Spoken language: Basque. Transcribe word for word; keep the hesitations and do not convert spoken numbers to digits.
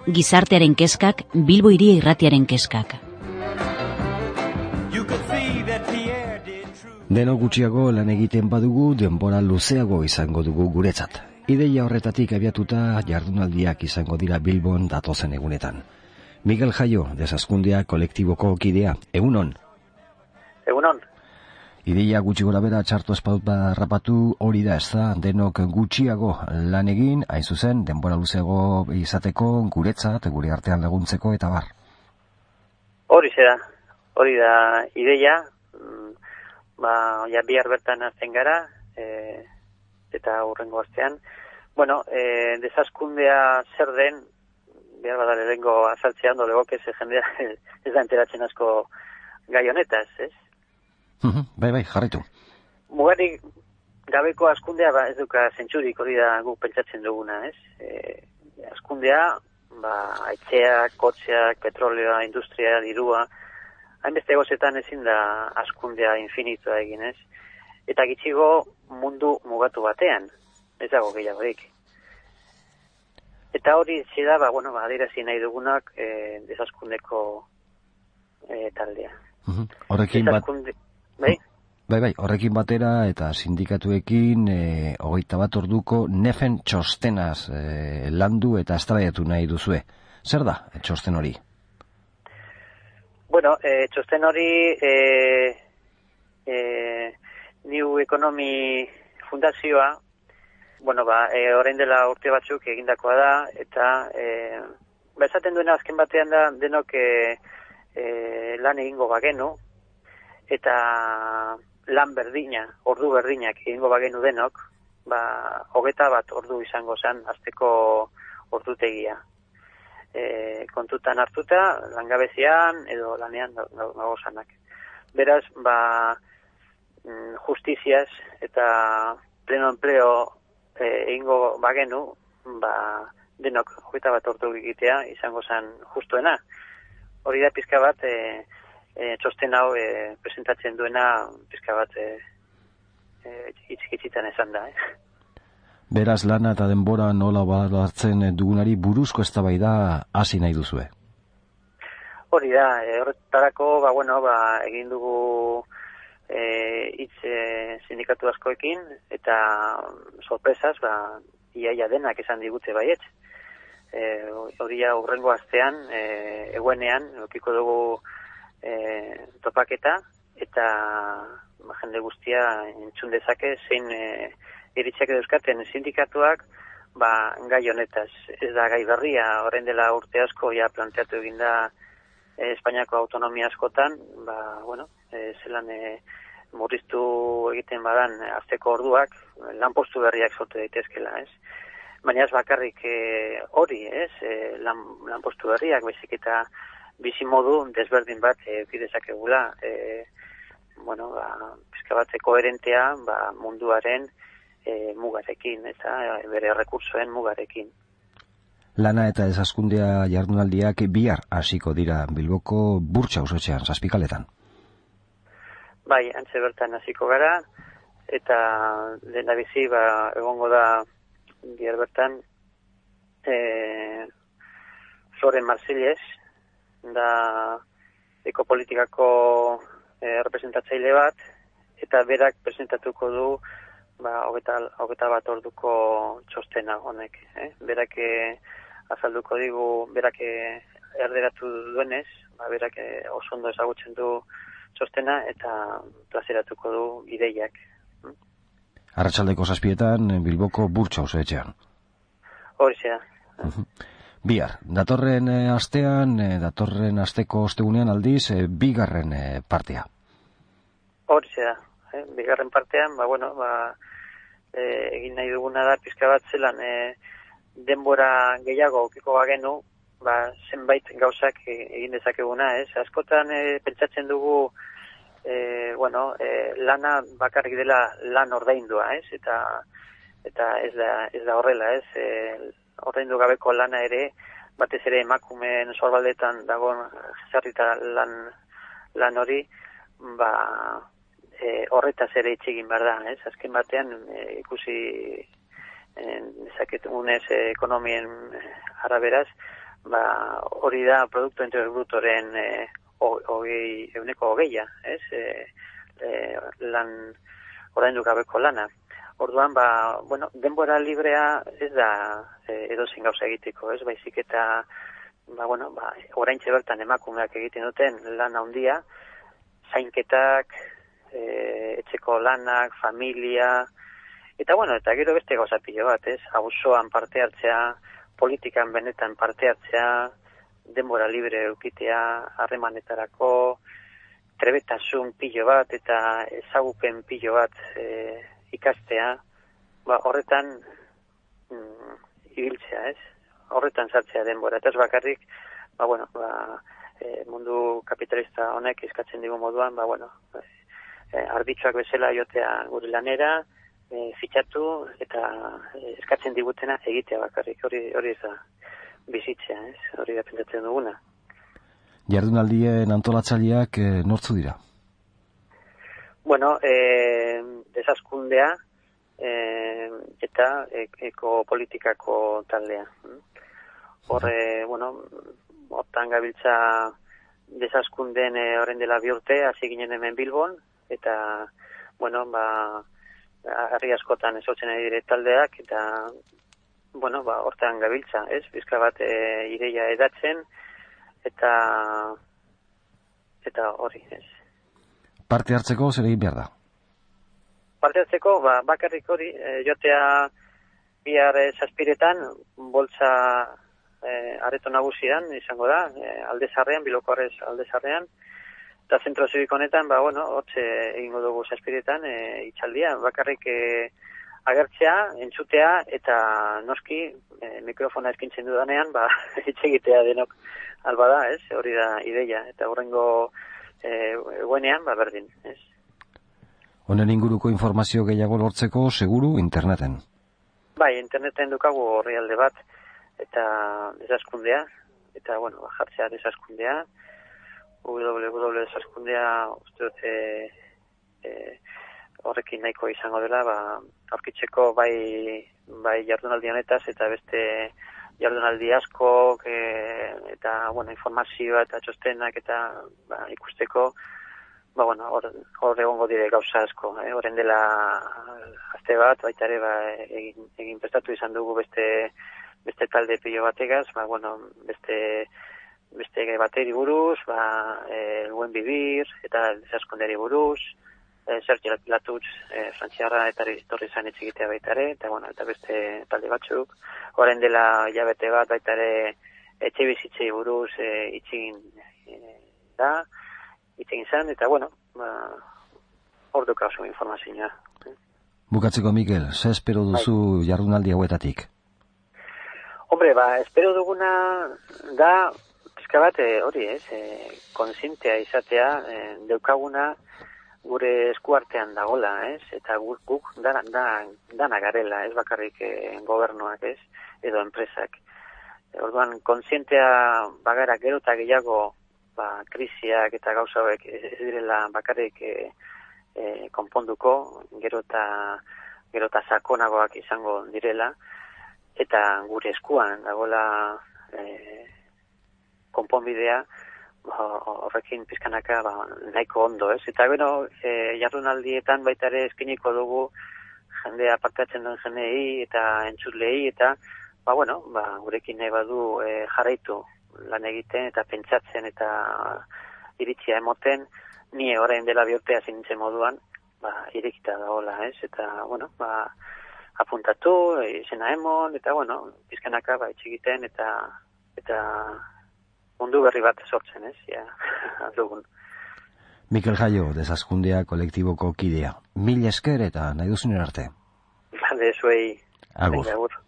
gizartearen kezkak, Bilbo Hiria Irratiaren kezkak. Denok gutxiago lan egiten badugu, denbora luzeago izango dugu guretzat. Ideia horretatik abiatuta jardunaldiak izango dira Bilbon datozen egunetan. Miguel Jaio, Desazkundea kolektiboko kidea, egunon? Egunon. Ideia gutxi gora bera txarto espadut rapatu hori da, ez da, denok gutxiago lan egin, hain zuzen, denbora luzeago izateko, guretzat, gure artean laguntzeko, eta bar. Hori da, hori da ideia, ba, ja bihar bertan azten gara, e, eta hurrengo astean. Bueno, e, Desazkundea zer den, behar bada lehengo azaltzea ondo legoke, ze jendea ez da enteratzen asko gai honetaz, ez? Bai, bai, jarraitu. Mugarik gabeko askundea ba, ez duka zentsurik, hori da guk pentsatzen duguna, ez? E, askundea, ba, etxeak, kotxeak, petroleoa, industria, dirua, hainbeste gozetan ezin da askundea infinitua egin, ez? Eta gitxigo mundu mugatu batean, ez dago gehiagorik. Eta hori zida, ba, bueno, ba, adirazi nahi dugunak e, Desaskundeko e, taldea. Horrekin bat... Bai? Bai, bai, horrekin batera eta sindikatuekin e, hogeita bat orduko nefen txostenaz e, landu eta eztabaidatu nahi duzue. Zer da txosten hori? Bueno, e, txosten hori e, e, New Economy Fundazioa, bueno, ba, e, orain dela urte batzuk egindakoa da, eta e, ba, esaten duena azken batean da denok e, e, lan egingo bagenu, eta lan berdina, ordu berdinak egingo bagenu denok, ba, hogeta bat ordu izango zen azteko ordutegia. E, kontutan hartuta, langabezian edo lanean dago zanak. Beraz, ba, justiziaz eta pleno empleo e, egingo bagenu, ba, denok hogeta bat ordu egitea izango zen justuena. Hori da pizka bat, e, E, txosten hau e, presentatzen duena pizka bat e, e, itxikitzitan esan da. Eh? Beraz, lana eta denbora nola balatzen dugunari buruzko eztabaida hasi nahi duzue? Hori da, e, horretarako ba, bueno, ba, egin dugu e, hitz e, sindikatu askoekin, eta sorpresaz, ba, iaia denak esan digute baietz. E, hori ja hurrengo astean, e, eguenean, okiko dugu E, topaketa, eta ba, jende guztia entzun dezake zein e, iritziak dauzkaten sindikatuak ba, gai honetaz. Ez da gai berria, orain dela urte asko ja planteatu eginda e, Espainiako autonomia askotan, ba, bueno, e, zelan e, murriztu egiten badan azteko orduak, lanpostu berriak sortu daitezkela, ez? Baina ez bakarrik e, hori, ez? E, lan, lanpostu berriak, baizik eta bizi modu desberdin bat eukidezak egula, e, bueno, ba, pizka bat koherentea ba, munduaren e, mugarekin, eta bere rekursoen mugarekin. Lana eta Desazkundea jardunaldiak bihar hasiko dira Bilboko Burtsa auzoetxean, Zazpikaletan. Bai, antze bertan hasiko gara, eta lehendabizi ba, egongo da bihar bertan e, Floren Marcellez, da ekopolitikako e, representatzaile bat, eta berak presentatuko du ba, hogeta bat orduko txostena honek. Eh? Berak e, azalduko digu, berak e, erderatu duenez, ba, berak e, oso ondo ezagutzen du txostena, eta plazeratuko du ideiak. Hm? Arratsaldeko zazpietan Bilboko Burtsa auzoetxean. Hori zea. Bihar, datorren e, astean, e, datorren asteko ostegunean aldiz, e, bigarren e, partea. Hori da, eh? bigarren partean, ba, bueno, ba, e, egin nahi duguna da, pizka bat zelan, e, denbora gehiago okiko bagenu, ba, zenbait gauzak egin dezakeguna, ez? Askotan e, pentsatzen dugu, e, bueno, e, lana bakarrik dela lan ordaindua, ez? Eta, eta ez da, ez da horrela, ez? E, ordaindu gabeko lana ere, batez ere emakumeen sorbaldetan dagoen zerrita lan, lan hori, ba, e, horretaz ere itxegin behar da, ez? Azken batean e, ikusi dezaket unez e, ekonomien araberaz, ba, hori da Produktu Interior Brutoren e, hogei, euneko hogeia, ez? E, e, lan, oraindu gabeko lana. Orduan, ba, bueno, denbora librea ez da e, edozein gauza egiteko, ez? Baizik eta, ba, bueno, ba, oraintxe bertan emakumeak egiten duten lan handia, zainketak, e, etxeko lanak, familia, eta, bueno, eta gero beste gauza pilo bat, ez? Auzoan parte hartzea, politikan benetan parte hartzea, denbora libre eukitea, harremanetarako, trebetasun pilo bat eta ezagupen pilo bat e, ikastea, ba, horretan mm, ibiltzea, ez? Horretan sartzea denbora, eta ez bakarrik, ba, bueno, ba, e, mundu kapitalista honek eskatzen digu moduan, ba, bueno, e, arditxoak bezala jotea gure lanera, e, fitxatu eta e, eskatzen digutena egitea bakarrik, hori hori ez da bizitzea, ez? Hori da pentsatzen duguna. Jardunaldien antolatzaileak e, nortzu dira? Bueno, e, desaskundea e, eta e, ekopolitikako taldea. Horre, bueno, hortan gabiltza desaskunden e, horren dela bi urte, hasi ginen hemen Bilbon, eta, bueno, ba, herri askotan ezotzen ari dire taldeak, eta, bueno, ba, hortan gabiltza, ez? Bizka bat e, ideia edatzen, eta, eta hori, ez? Parte hartzeko zer egin behar da? Parte hartzeko, ba, bakarrik hori, e, jotea bihar e, zazpiretan, boltza e, areto nagusian, izango da, e, aldezarrean, Biloko Arrez aldezarrean, eta zentro zibiko honetan, ba, bueno, hortze egingo dugu zazpiretan, e, itxaldia, bakarrik e, agertzea, entzutea, eta noski, e, mikrofona eskintzen dudanean, ba, itxegitea denok alba da, ez? Hori da ideia, eta horrengo e, guenean, ba, berdin, ez? Honen inguruko informazio gehiago lortzeko, seguru, interneten? Bai, interneten dukagu orrialde bat, eta desaskundea, eta, bueno, jartzea desaskundea, www puntu desaskundea, uste dute, e, horrekin nahiko izango dela, ba, aurkitzeko bai, bai jardunaldi honetaz, eta beste jardunaldi asko, e, eta, bueno, informazioa eta txostenak, eta ba, ikusteko, ba, bueno, hor, hor egongo dire gauza asko, eh? Horren dela aste bat, baita ere, ba, egin, egin prestatu izan dugu beste, beste talde pilo bategaz, ba, bueno, beste, beste bateri buruz, ba, e, buen vivir, eta desaskunderi buruz, e, Sergio Latutz, e, frantziarra eta torri zan etxigitea baita ere, eta, bueno, eta beste talde batzuk, horren dela jabete bat, baita ere, etxe bizitzei buruz, e, itxigin e, da, itxegin zan, eta, bueno, ba, hor duka oso informazioa. Bukatzeko, Mikel, ze espero duzu bai. Jardunaldi hauetatik? Hombre, ba, espero duguna da, pizka bat, hori ez, e, konsientea izatea, e, deukaguna gure eskuartean dagola, ez, eta guk, guk dana, dana, dana garela, ez bakarrik e, gobernuak, ez, edo enpresak. E, orduan, konsientea bagara gero eta gehiago, ba, krisiak eta gauza hauek ez direla bakarrik e, e, konponduko, gero eta gero eta sakonagoak izango direla, eta gure eskuan dagoela e, konponbidea, horrekin pizkanaka ba, nahiko ondo, ez? Eta beno, e, jardunaldietan baita ere eskiniko dugu jendea partatzen duen jendei eta entzulei, eta ba, bueno, ba, gurekin nahi badu e, jarraitu lan egiten eta pentsatzen eta iritzia emoten, ni orain dela bi urtea zinintzen moduan, ba, irekita dagoela, ez? Eta, bueno, ba, apuntatu, izena emon, eta, bueno, pizkanaka, ba, itxegiten, eta, eta mundu berri bat sortzen, ez? Ja, dugun. Mikel Jaio, Desaskundea kolektiboko kidea. Mil esker eta nahi duzunen arte. Bale, zuei. Agur. Agur.